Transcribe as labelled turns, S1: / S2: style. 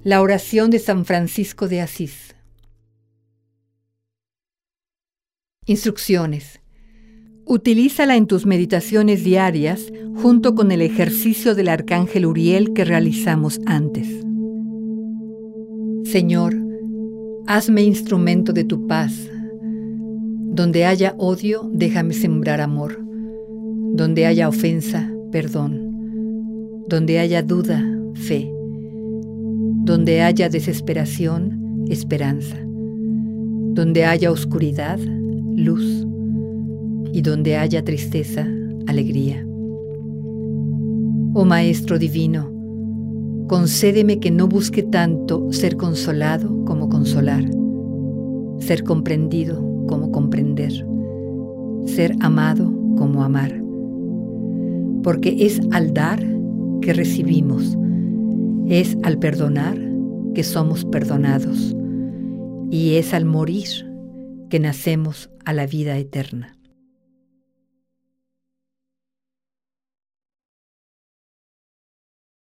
S1: La oración de San Francisco de Asís. Instrucciones. Utilízala en tus meditaciones diarias junto con el ejercicio del Arcángel Uriel que realizamos antes. Señor, hazme instrumento de tu paz. Donde haya odio, déjame sembrar amor. Donde haya ofensa, perdón. Donde haya duda, fe. Donde haya desesperación, esperanza. Donde haya oscuridad, luz. Y donde haya tristeza, alegría. Oh Maestro Divino, concédeme que no busque tanto ser consolado como consolar, ser comprendido como comprender, ser amado como amar. Porque es al dar que recibimos, es al perdonar que somos perdonados, y es al morir que nacemos a la vida eterna.